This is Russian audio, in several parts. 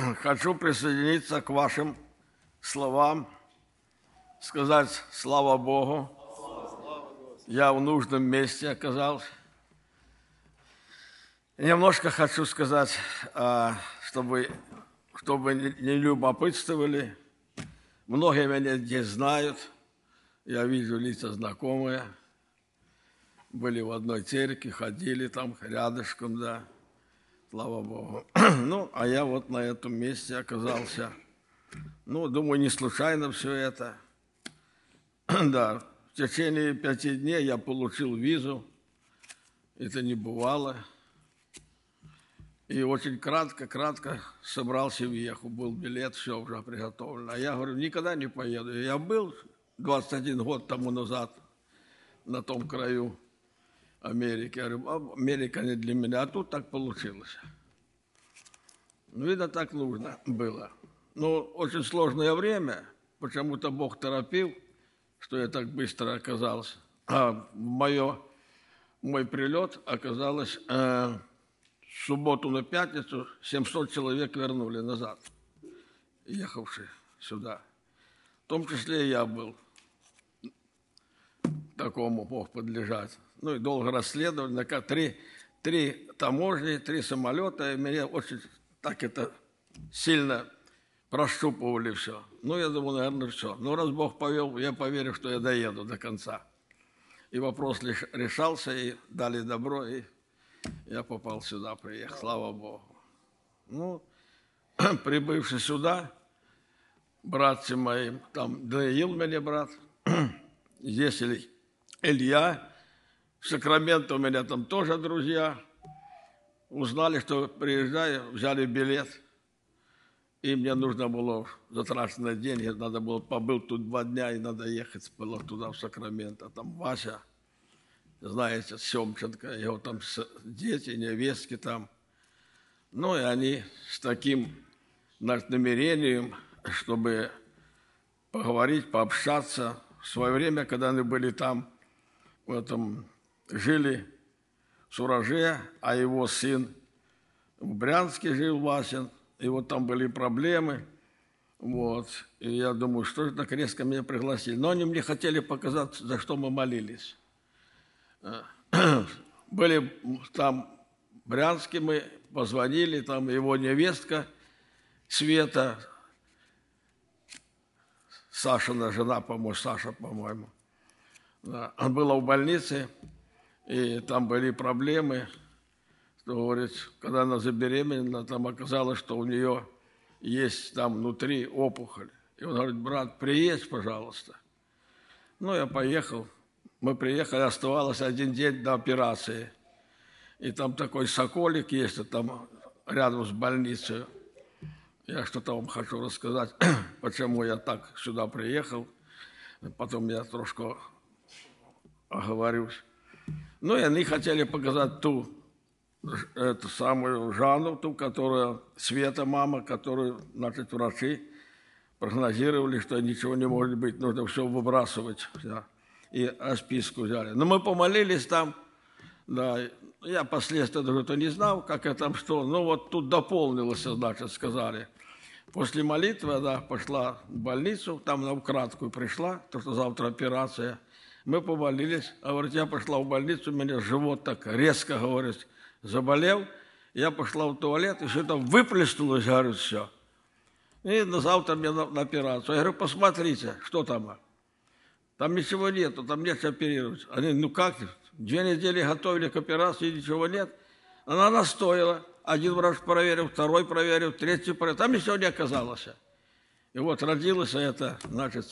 хочу присоединиться к вашим словам, сказать слава Богу. Я в нужном месте оказался. Немножко хочу сказать, чтобы не любопытствовали. Многие меня здесь знают. Я вижу лица знакомые. Были в одной церкви, ходили там рядышком, да. Слава Богу. Ну, а я вот на этом месте оказался. Ну, думаю, не случайно все это. Да, в течение 5 дней я получил визу. Это не бывало. И очень кратко собрался в ехал. Был билет, все уже приготовлено. А я говорю, никогда не поеду. Я был 21 год тому назад на том краю Америки. Я говорю, Америка не для меня. А тут так получилось. Ну, видно, так нужно было. Но очень сложное время. Почему-то Бог торопил, что я так быстро оказался. А мой прилет оказалось в субботу на пятницу 700 человек вернули назад, ехавшие сюда. В том числе и я был. Такому мог подлежать. Ну и долго расследовали. Три таможни, 3 самолета. И меня очень так это сильно прощупывали все. Ну, я думаю, наверное, все. Но раз Бог повел, я поверю, что я доеду до конца. И вопрос решался, и дали добро, и я попал сюда, приехал. Слава Богу. Ну, прибывший сюда, братцы мои, там Даниил меня брат, здесь Илья, в Сакраменто у меня там тоже друзья. Узнали, что приезжаю, взяли билет, и мне нужно было затраченные деньги, надо было, побыл тут 2 дня, и надо ехать было туда, в Сакраменто. Там Вася, знаете, Семченко, его там дети, невестки там. Ну, и они с таким намерением, чтобы поговорить, пообщаться. В свое время, когда они были там, жили в Сураже, а его сын в Брянске жил, Васин, и вот там были проблемы. Вот. И я думаю, что же так резко меня пригласили. Но они мне хотели показать, за что мы молились. Были там в Брянске, мы позвонили, там его невестка Света, Сашина жена, по-моему, Саша, по-моему, да, была в больнице, и там были проблемы, что, говорит, когда она забеременела, там оказалось, что у нее есть там внутри опухоль. И он говорит, брат, приедь, пожалуйста. Ну, я поехал. Мы приехали, оставалось 1 день до операции. И там такой соколик есть, там рядом с больницей. Я что-то вам хочу рассказать, почему я так сюда приехал. Потом я трошку оговорюсь. Ну, и они хотели показать эту самую Жанну, которая, Света, мама, которую, значит, врачи прогнозировали, что ничего не может быть, нужно все выбрасывать. Да. И расписку взяли. Но мы помолились там, да, я последствия даже не знал, как это там что, но вот тут дополнилось, значит, сказали. После молитвы, да, пошла в больницу, там на украдку пришла, то, что завтра операция. Мы помолились, а говорит, я пошла в больницу, у меня живот так резко, говорит, заболел. Я пошла в туалет, и все там выплеснулось, говорит, все. И на завтра мне на операцию. Я говорю, посмотрите, что там. Там ничего нету, там нет оперировать. Они, ну как, 2 недели готовили к операции, ничего нет. Она настояла. 1 врач проверил, 2 проверил, 3 проверил. Там ничего не оказалось. И вот родилась эта, значит,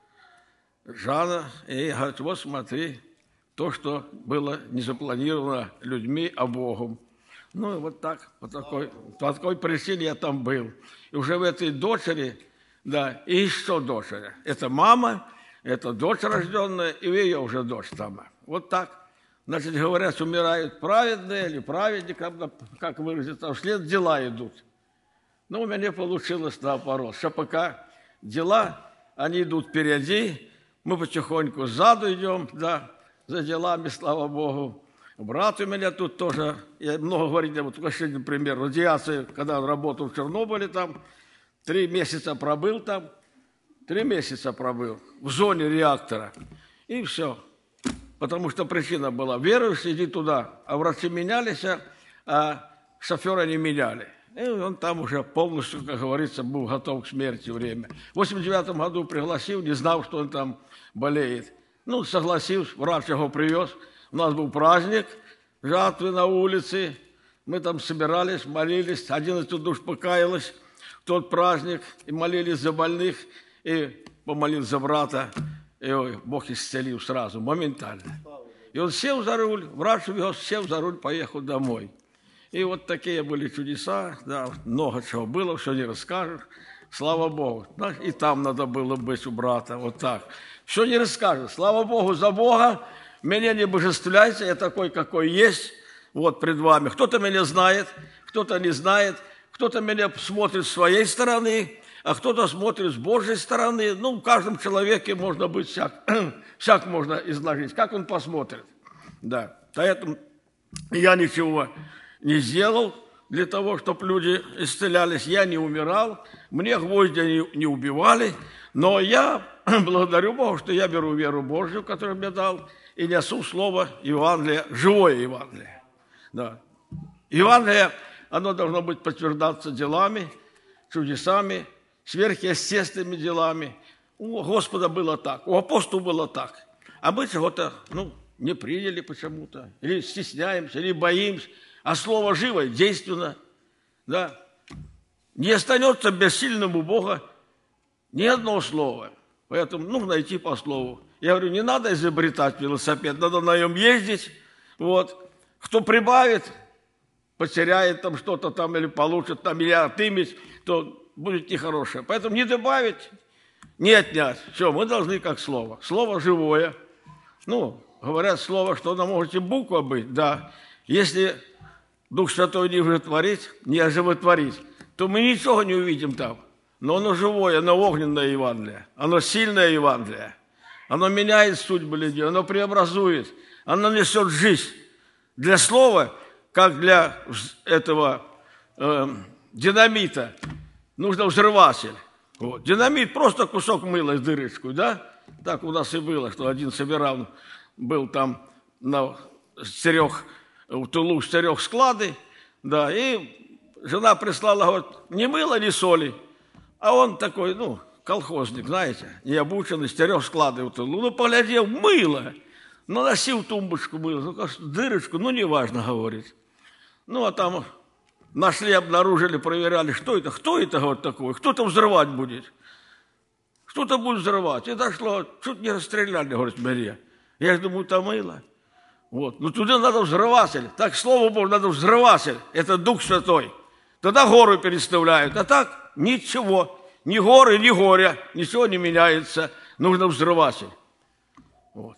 Жанна. И говорит, вот смотри, то, что было не запланировано людьми, а Богом. Ну и вот так, по такой причине я там был. И уже в этой дочери, да, и еще дочери. Это мама, это дочь рожденная, и ее уже дочь там. Вот так. Значит, говорят, умирают праведные или праведники, как выразиться, вслед дела идут. Но у меня получилось наоборот, что пока дела, они идут впереди, мы потихоньку сзаду идем, да, за делами, слава Богу. Брат у меня тут тоже, я много говорить, вот последний пример, радиация, когда он работал в Чернобыле там, 3 месяца пробыл там, 3 месяца пробыл в зоне реактора, и все. Потому что причина была, верующий, иди туда, а врачи менялись, а шофера не меняли. И он там уже полностью, как говорится, был готов к смерти время. В 89 году пригласил, не знал, что он там болеет. Ну, согласился, врач его привез. У нас был праздник, жатвы на улице. Мы там собирались, молились. 11 душ покаялось в тот праздник. И молились за больных. И помолил за брата. И Бог исцелил сразу, моментально. И он сел за руль, врач вез, сел за руль, поехал домой. И вот такие были чудеса. Да, много чего было, все не расскажешь. Слава Богу. И там надо было быть у брата. Вот так. Все не расскажешь. Слава Богу за Бога. Меня не божествляйте, я такой, какой есть, вот пред вами. Кто-то меня знает, кто-то не знает, кто-то меня смотрит с своей стороны, а кто-то смотрит с Божьей стороны. Ну, в каждом человеке можно быть всяк можно изложить, как он посмотрит. Да, поэтому я ничего не сделал для того, чтобы люди исцелялись. Я не умирал, мне гвозди не убивали, но я благодарю Бога, что я беру веру Божью, которую мне дал, и несу слово Евангелия, живое Евангелие. Да. Евангелие, оно должно быть подтверждаться делами, чудесами, сверхъестественными делами. У Господа было так, у апостола было так. А мы чего-то, не приняли почему-то, или стесняемся, или боимся. А слово живое, действенно. Да. Не останется бессильным у Бога ни одного слова. Поэтому нужно идти по слову. Я говорю, не надо изобретать велосипед, надо на нем ездить. Вот. Кто прибавит, потеряет там что-то там или получит там, или отымет, то будет нехорошее. Поэтому не добавить, не отнять. Все, мы должны как слово. Слово живое. Говорят слово, что оно может и буква быть, да. Если Дух Святой не оживотворить, то мы ничего не увидим там. Но оно живое, оно огненное Евангелие, оно сильное Евангелие. Оно меняет судьбы людей, оно преобразует, оно несет жизнь. Для слова, как для этого динамита, нужно взрыватель. Вот. Динамит просто кусок мыла с дырочкой, да? Так у нас и было, что один собирал, был там в тылу 4 склады, да, и жена прислала, говорит, ни мыла, ни соли. А он такой, колхозник, знаете, не обученный, 4 склады в тылу. Поглядел, мыло, наносил тумбочку мыла, дырочку, неважно, говорит. А там нашли, обнаружили, проверяли, что это, кто это, говорит, такой, кто-то взрывать будет. Кто-то будет взрывать. И дошло, чуть не расстреляли, говорит, меня. Я же думаю, это мыло. Вот. Туда надо взрыватель. Так, слово Божье, надо взрыватель. Это Дух Святой. Тогда горы переставляют. А так ничего. Ни горы, ни горя. Ничего не меняется. Нужно взрыватель. Вот.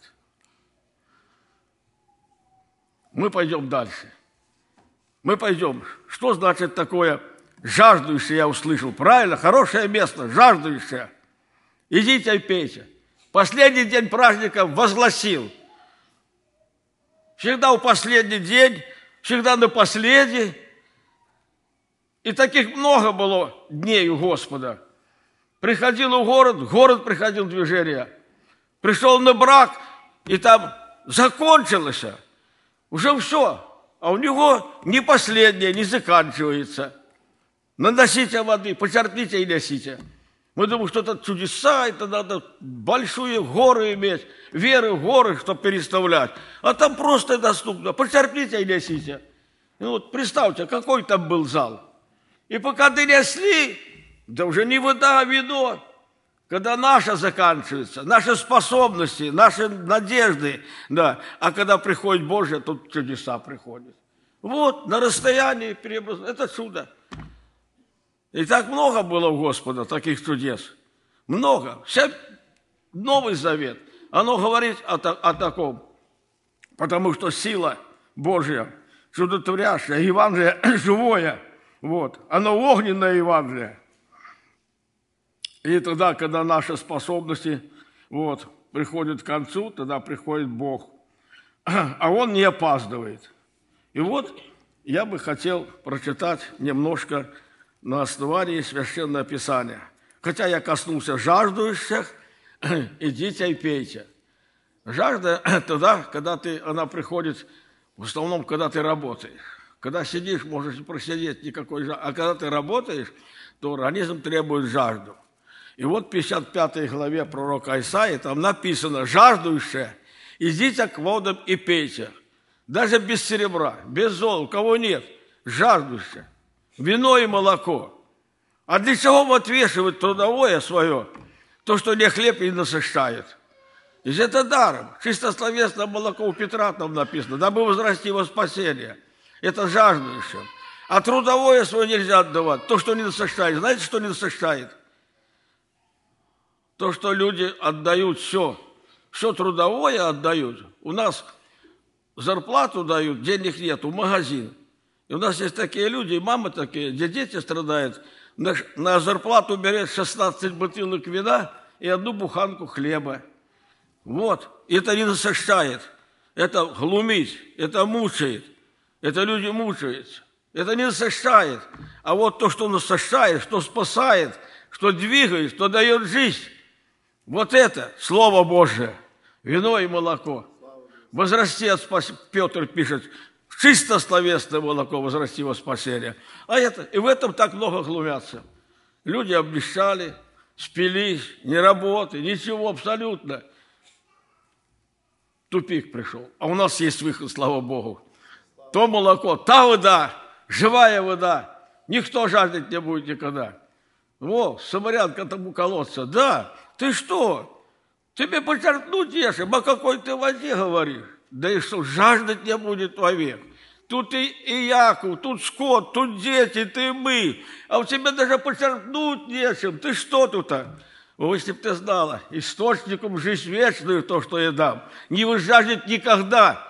Мы пойдем дальше. Мы пойдем. Что значит такое жаждущее, я услышал? Правильно? Хорошее место. Жаждущее. Идите и пейте. Последний день праздника возгласил. Всегда в последний день, всегда на последний. И таких много было дней у Господа. Приходил в город приходил в движение. Пришел на брак, и там закончилось. Уже все. А у него не последнее, не заканчивается. Наносите воды, почерпните и несите. Мы думаем, что это чудеса, это надо большие горы иметь, веры в горы, чтобы переставлять. А там просто доступно. Почерпните и несите. Представьте, какой там был зал. И пока донесли, да уже не вода, а вино. Когда наша заканчивается, наши способности, наши надежды, да. А когда приходит Божье, тут чудеса приходят. Вот, на расстоянии преобразования. Это чудо. И так много было у Господа таких чудес. Много. Новый Завет, оно говорит о таком. Потому что сила Божья, чудотворящая, Евангелие живое, вот, оно огненное Евангелие. И тогда, когда наши способности приходят к концу, тогда приходит Бог. а он не опаздывает. И вот я бы хотел прочитать немножко на основании Священного Писания. Хотя я коснулся жаждущих, идите и пейте. Жажда тогда, когда она приходит, в основном, когда ты работаешь. Когда сидишь, можешь не просидеть никакой жажды. А когда ты работаешь, то организм требует жажду. И вот в 55 главе пророка Исаии там написано: жаждущие, идите к водам и пейте. Даже без серебра, без золота, у кого нет, жаждущие. Вино и молоко. А для чего вот отвешивать трудовое свое, то, что не хлеб и не насыщает? Ведь это даром. Чистословесное молоко у Петра там написано, дабы возрасти во спасение. Это жаждущим. А трудовое свое нельзя отдавать. То, что не насыщает. Знаете, что не насыщает? То, что люди отдают все. Все трудовое отдают. У нас зарплату дают, денег нет, в магазин. И у нас есть такие люди, и мамы такие, где дети страдают, на зарплату берет 16 бутылок вина и 1 буханку хлеба. Вот. Это не насыщает. Это глумить, это мучает. Это люди мучаются. Это не насыщает. А вот то, что насыщает, что спасает, что двигает, что дает жизнь, вот это Слово Божие, вино и молоко. Возрасти от спасения, Петр пишет, чисто словесное молоко возрасти во спасение. И в этом так много глумятся. Люди обнищали, спились, не работы, ничего абсолютно. Тупик пришел. А у нас есть выход, слава Богу. То молоко, та вода, живая вода. Никто жаждать не будет никогда. Самарянка там у колодца. Да, ты что? Тебе почерпнуть ешем, о какой ты воде говоришь? Да и что, жаждать не будет вовек. Тут и Яков, тут скот, тут дети, ты мы. А у тебя даже почерпнуть нечем. Ты что тут-то? Если бы ты знала, источником жизнь вечную, то, что я дам, не выжаждет никогда.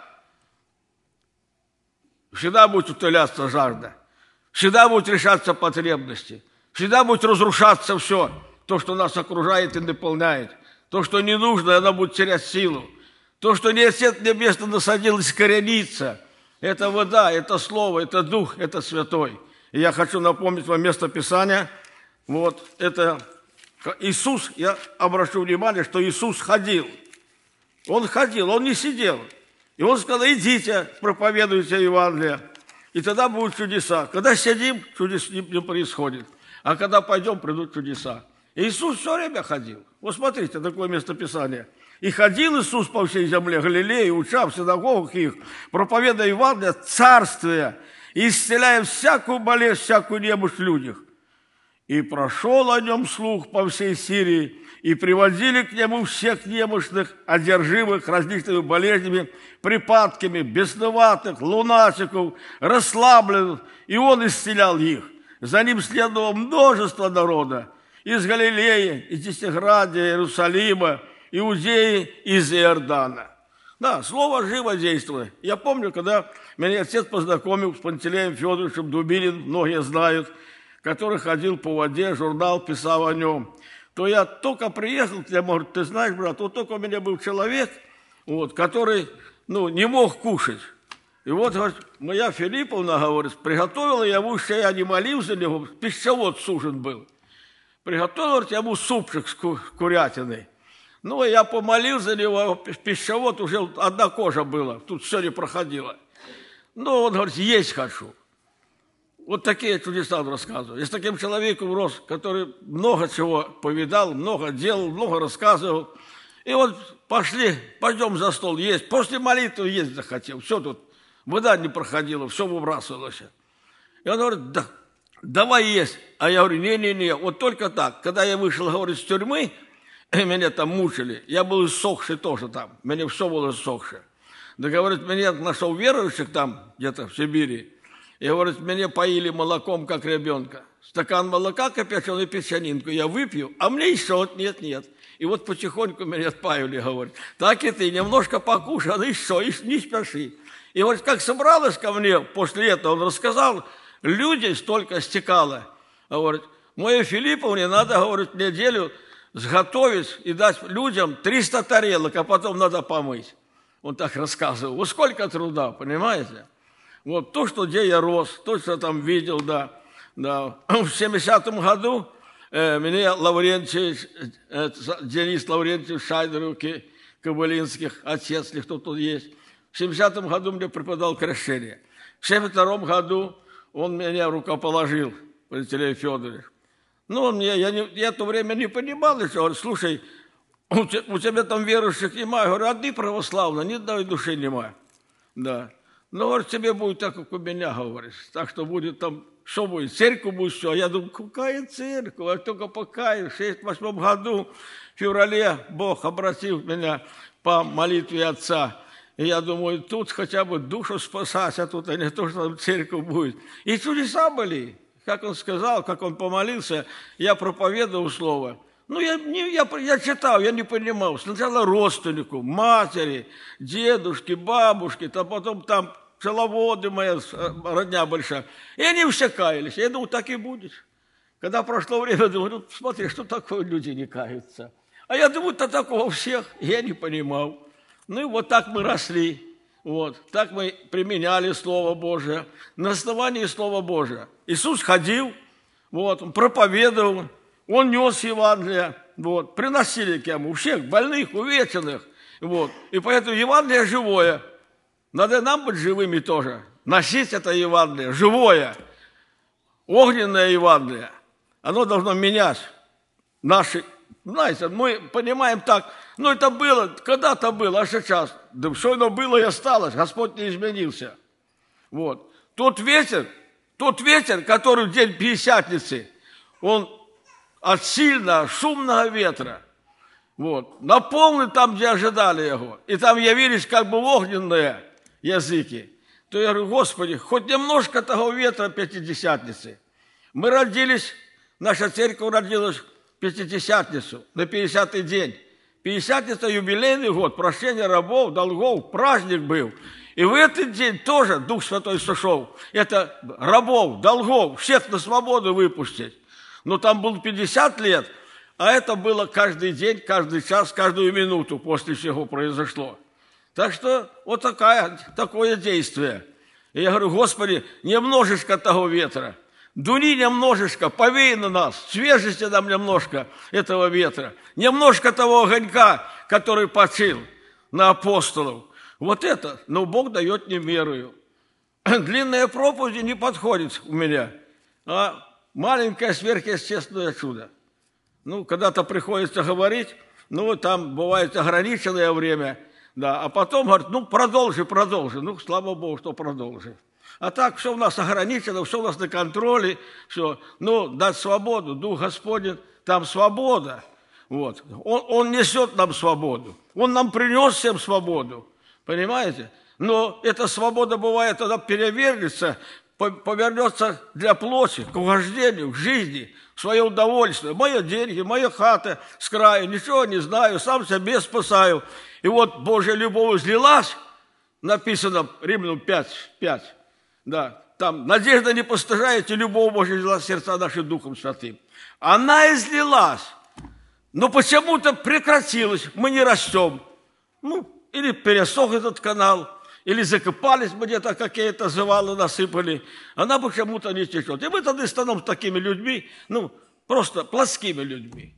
Всегда будет утоляться жажда. Всегда будут решаться потребности. Всегда будет разрушаться все, то, что нас окружает и наполняет. То, что не нужно, оно будет терять силу. То, что не свет небесно насадилось, коренится. Это вода, это Слово, это Дух, это Святой. И я хочу напомнить вам место Писания. Вот это Иисус, я обращу внимание, что Иисус ходил. Он ходил, он не сидел. И он сказал: идите, проповедуйте Евангелие. И тогда будут чудеса. Когда сидим, чудес не происходит. А когда пойдем, придут чудеса. Иисус все время ходил. Вот смотрите, такое местописание. «И ходил Иисус по всей земле Галилеи, уча в синагогах их, проповедуя Евангелие, царствия, и исцеляя всякую болезнь, всякую немощь в людях. И прошел о нем слух по всей Сирии, и приводили к нему всех немощных, одержимых различными болезнями, припадками, бесноватых, лунатиков, расслабленных, и он исцелял их. За ним следовало множество народа из Галилеи, из Десятиградия, Иерусалима, Иудеи, из Иордана». Да, слово живо действует. Я помню, когда меня отец познакомил с Пантелеем Федоровичем Дубинин, многие знают, который ходил по воде, журнал писал о нем, то я только приехал к нему, говорит: ты знаешь, брат, вот только у меня был человек, который не мог кушать. И вот, говорит, моя Филипповна, говорит, приготовила ему, еще я не молился за него, пищевод сужен был. Приготовила ему супчик с курятиной. И я помолился за него, пищевод уже одна кожа была, тут все не проходило. Он говорит: есть хочу. Вот такие чудеса он рассказывал. Я с таким человеком рос, который много чего повидал, много делал, много рассказывал. И вот пойдем за стол есть. После молитвы есть захотел. Все тут, вода не проходила, все выбрасывалось. И он говорит: да, давай есть. А я говорю: не-не-не, вот только так. Когда я вышел, говорит, с тюрьмы, меня там мучили. Я был иссохший тоже там. Меня все было иссохшее. Да, говорит, меня нашел верующих там, где-то в Сибири. И, говорит, меня поили молоком, как ребенка. Стакан молока кипячил и печенинку я выпью, а мне еще нет. И вот потихоньку меня отпаивали, говорит. Так и ты, немножко покушай, а еще, и не спеши. И вот как собралась ко мне после этого, он рассказал, людей столько стекало. Говорит, моей Филипповне надо, говорит, неделю сготовить и дать людям 300 тарелок, а потом надо помыть. Он так рассказывал. Вот сколько труда, понимаете? Вот то, где я рос, то, что там видел, да. В 70-м году меня Лаврентьевич, Денис Лаврентьевич Шайдеров, Кобылинских, отец, если кто тут есть. В 70-м году мне преподал крещение. В 72-м году он меня рукоположил, Пантелей Федорович. Ну, я в то время не понимал еще. Говорит, слушай, у тебя там верующих нема. Я говорю, одни православные, ни одной души нема. Да. Ну, говорит, тебе будет так, как у меня, говоришь. Так что будет там, что будет, церковь будет, все. Я думаю, какая церковь? Я только покаюсь. В 68 году, в феврале, Бог обратил меня по молитве Отца. И я думаю, тут хотя бы душу спасать, а тут не то, что там церковь будет. И чудеса были. Как он сказал, как он помолился, я проповедовал слово. Ну, я читал, я не понимал. Сначала родственнику, матери, дедушки, бабушки, а потом там пчеловоды моя, родня большая. И они все каялись. Я думал, так и будет. Когда прошло время, думаю, ну, смотри, что такое люди не каются. А я думаю, то такого всех. Я не понимал. Ну, и вот так мы росли. Вот, так мы применяли Слово Божие. На основании Слова Божия. Иисус ходил, вот, Он проповедовал, Он нес Евангелие, вот, приносили к Нему всех больных, увеченных. Вот, и поэтому Евангелие живое. Надо нам быть живыми тоже. Носить это Евангелие, живое, огненное Евангелие. Оно должно менять наши... Знаете, мы понимаем так, ну это было, когда-то было, а сейчас, да все оно было и осталось, Господь не изменился. Вот. Тот ветер, который в день Пятидесятницы, он от сильного, шумного ветра, вот, наполнен там, где ожидали его, и там явились как бы огненные языки. То я говорю, Господи, хоть немножко того ветра Пятидесятницы. Мы родились, наша церковь родилась Пятидесятницу, на 50-й день. Пятидесятница, юбилейный год, прощение рабов, долгов, праздник был. И в этот день тоже Дух Святой сошел. Это рабов, долгов, всех на свободу выпустить. Но там было 50 лет, а это было каждый день, каждый час, каждую минуту после всего произошло. Так что вот такое действие. И я говорю, Господи, немножечко того ветра. Дуни немножечко, повей на нас, свежести нам немножко этого ветра, немножко того огонька, который почил на апостолов. Вот это, но Бог дает не верою. Длинная проповедь не подходит у меня, а маленькое сверхъестественное чудо. Ну, когда-то приходится говорить, ну, там бывает ограниченное время, да, а потом говорит, ну, продолжи. Ну, слава Богу, что продолжи. А так все у нас ограничено, все у нас на контроле, все. Ну, дать свободу, Дух Господень, там свобода. Вот. Он несет нам свободу. Он нам принес всем свободу. Понимаете? Но эта свобода бывает, тогда перевернется, повернется для плоти, к угождению, к жизни, в свое удовольствие. Мои деньги, моя хата с краю, ничего не знаю, сам себя спасаю. И вот Божья любовь излилась, написано Римлянам 5:5. Да, там надежда не постыжает, и любовь Божья излилась в сердца наши Духом Святым. Она излилась, но почему-то прекратилась, мы не растем. Ну, или пересох этот канал, или закопались мы где-то, какие-то завалы насыпали. Она почему-то не течет. И мы тогда станем такими людьми, ну, просто плоскими людьми.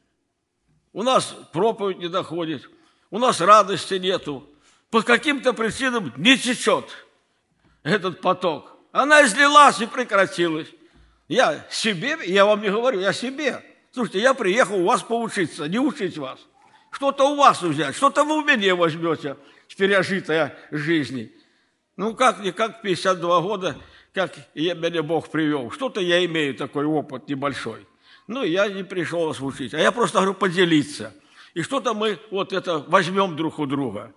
У нас проповедь не доходит, у нас радости нету. По каким-то причинам не течет этот поток. Она излилась и прекратилась. Я вам не говорю, я себе. Слушайте, я приехал у вас поучиться, не учить вас. Что-то у вас взять, что-то вы у меня возьмете с пережитой жизни. Ну, как 52 года, как меня Бог привел. Что-то я имею такой опыт небольшой. Ну, я не пришел вас учить, а я просто говорю поделиться. И что-то мы вот это возьмем друг у друга.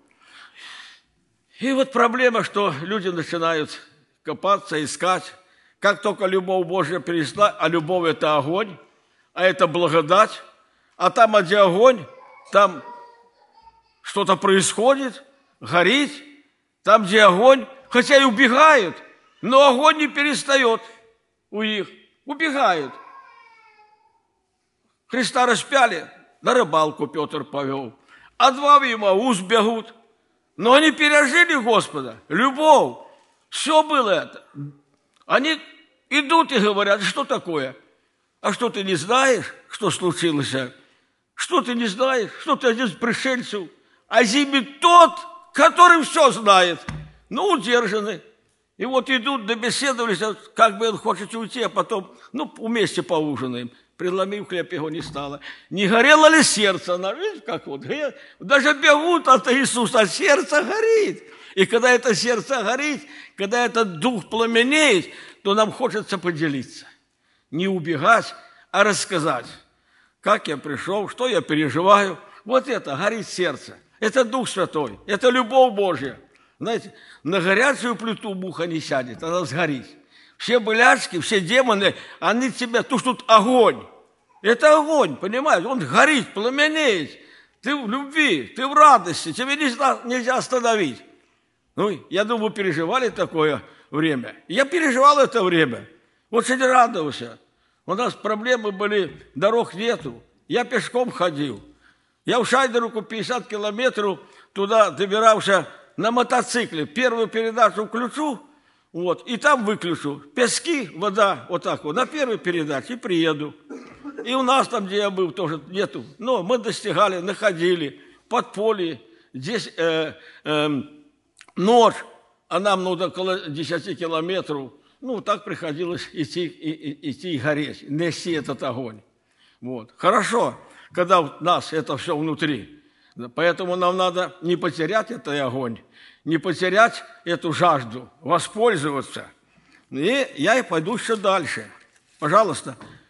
И вот проблема, что люди начинают копаться, искать. Как только любовь Божья перешла, а любовь – это огонь, а это благодать, а там, где огонь, там что-то происходит, горит, там, где огонь, хотя и убегают, но огонь не перестает у них, убегают. Христа распяли, на рыбалку Петр повел, а два в Емаус бегут. Но они пережили Господа, любовь, все было это. Они идут и говорят, что такое? А что ты не знаешь, что случилось? Что ты не знаешь, что ты один из пришельцев? А зими тот, который все знает. Ну, удержаны. И вот идут, добеседовались, как бы он хочет уйти, а потом, вместе поужинаем. Предломив хлеб, его не стало. Не горело ли сердце? Видите, как вот, даже бегут от Иисуса, а сердце горит. И когда это сердце горит, когда этот дух пламенеет, то нам хочется поделиться. Не убегать, а рассказать, как я пришел, что я переживаю. Вот это, горит сердце. Это Дух Святой, это любовь Божья. Знаете, на горячую плиту муха не сядет, она сгорит. Все болячки, все демоны, они тебя, тут огонь. Это огонь, понимаешь? Он горит, пламенеет. Ты в любви, ты в радости, тебе нельзя остановить. Я думаю, вы переживали такое время. Я переживал это время. Очень радовался. У нас проблемы были, дорог нету. Я пешком ходил. Я в Шайдеруку 50 километров туда добирался на мотоцикле. Первую передачу включу, и там выключу. Пески, вода, вот так вот, на первой передаче и приеду. И у нас там, где я был, тоже нету. Но мы достигали, находили, подполье. Здесь ночь, а нам около 10 километров. Так приходилось идти и гореть, нести этот огонь. Хорошо, когда у нас это все внутри. Поэтому нам надо не потерять этот огонь, не потерять эту жажду, воспользоваться. И я пойду еще дальше. Пожалуйста.